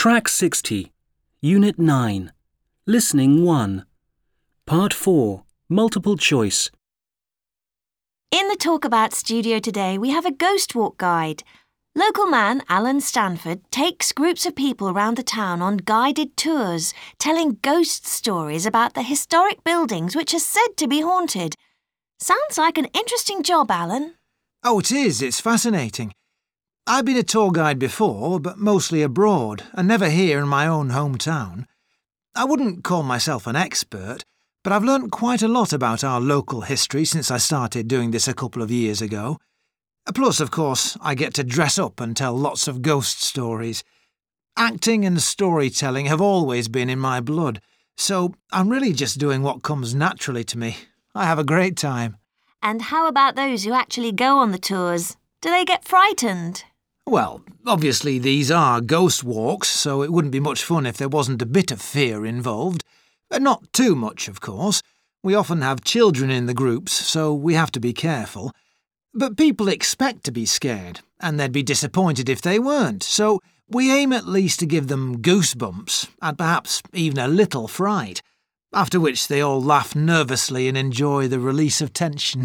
Track 60, Unit 9, Listening 1, Part 4, Multiple Choice. In the Talkabout studio today, we have a ghost walk guide. Local man Alan Stanford takes groups of people around the town on guided tours, telling ghost stories about the historic buildings which are said to be haunted. Sounds like an interesting job, Alan. Oh, it is. It's fascinating. I've been a tour guide before, but mostly abroad, and never here in my own hometown. I wouldn't call myself an expert, but I've learnt quite a lot about our local history since I started doing this a couple of years ago. Plus, of course, I get to dress up and tell lots of ghost stories. Acting and storytelling have always been in my blood, so I'm really just doing what comes naturally to me. I have a great time. And how about those who actually go on the tours? Do they get frightened? Well, obviously these are ghost walks, so it wouldn't be much fun if there wasn't a bit of fear involved. Not too much, of course. We often have children in the groups, so we have to be careful. But people expect to be scared, and they'd be disappointed if they weren't, so we aim at least to give them goosebumps, and perhaps even a little fright, after which they all laugh nervously and enjoy the release of tension.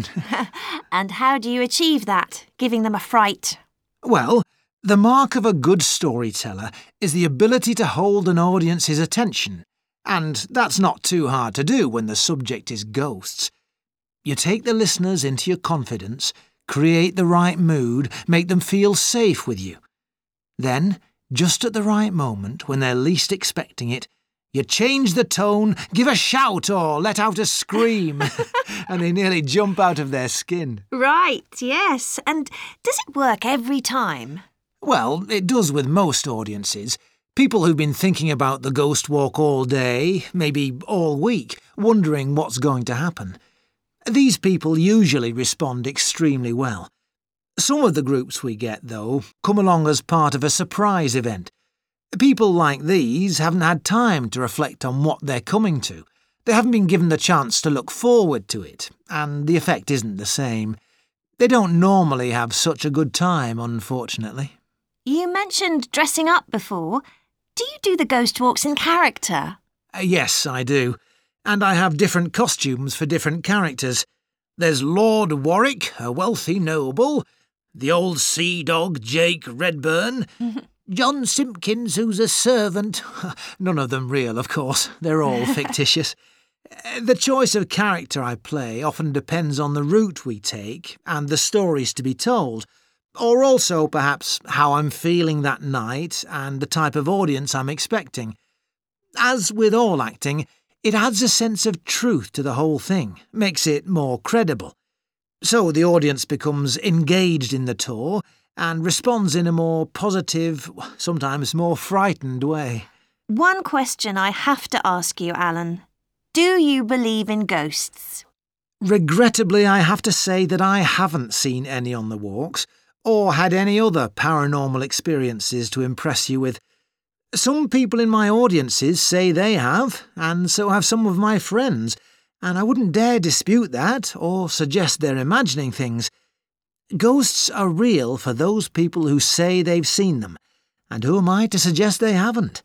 And how do you achieve that, giving them a fright? Well, the mark of a good storyteller is the ability to hold an audience's attention, and that's not too hard to do when the subject is ghosts. You take the listeners into your confidence, create the right mood, make them feel safe with you. Then, just at the right moment, when they're least expecting it, you change the tone, give a shout or let out a scream, and they nearly jump out of their skin. Right, yes. And does it work every time? Well, it does with most audiences. People who've been thinking about the ghost walk all day, maybe all week, wondering what's going to happen. These people usually respond extremely well. Some of the groups we get, though, come along as part of a surprise event. People like these haven't had time to reflect on what they're coming to. They haven't been given the chance to look forward to it, and the effect isn't the same. They don't normally have such a good time, unfortunately. You mentioned dressing up before. Do you do the ghost walks in character? Yes, I do. And I have different costumes for different characters. There's Lord Warwick, a wealthy noble, the old sea dog Jake Redburn, John Simpkins, who's a servant. None of them real, of course. They're all fictitious. The choice of character I play often depends on the route we take and the stories to be told, or also, perhaps, how I'm feeling that night and the type of audience I'm expecting. As with all acting, it adds a sense of truth to the whole thing, makes it more credible. So the audience becomes engaged in the tour and responds in a more positive, sometimes more frightened way. One question I have to ask you, Alan. Do you believe in ghosts? Regrettably, I have to say that I haven't seen any on the walks, or had any other paranormal experiences to impress you with. Some people in my audiences say they have, and so have some of my friends, and I wouldn't dare dispute that or suggest they're imagining things. Ghosts are real for those people who say they've seen them, and who am I to suggest they haven't?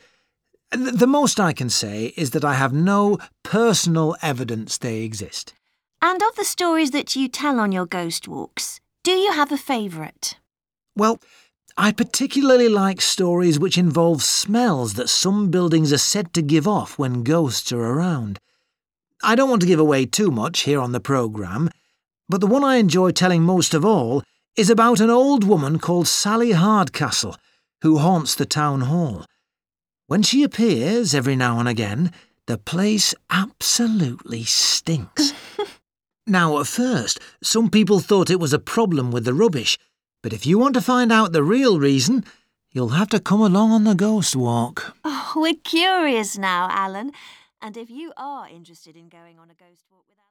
The most I can say is that I have no personal evidence they exist. And of the stories that you tell on your ghost walks, do you have a favourite? Well, I particularly like stories which involve smells that some buildings are said to give off when ghosts are around. I don't want to give away too much here on the programme, but the one I enjoy telling most of all is about an old woman called Sally Hardcastle, who haunts the town hall. When she appears every now and again, the place absolutely stinks. Now, at first, some people thought it was a problem with the rubbish, but if you want to find out the real reason, you'll have to come along on the ghost walk. Oh, we're curious now, Alan. And if you are interested in going on a ghost walk with us...